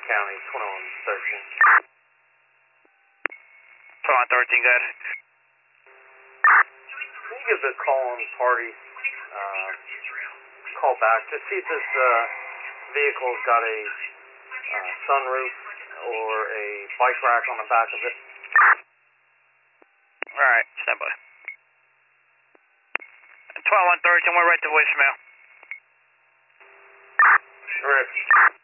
County, 2113. 2113, good. Can you give the call-in party call back to see if this vehicle's got a sunroof or a bike rack on the back of it? Alright, stand by. 12113, we're right to voicemail. Rip.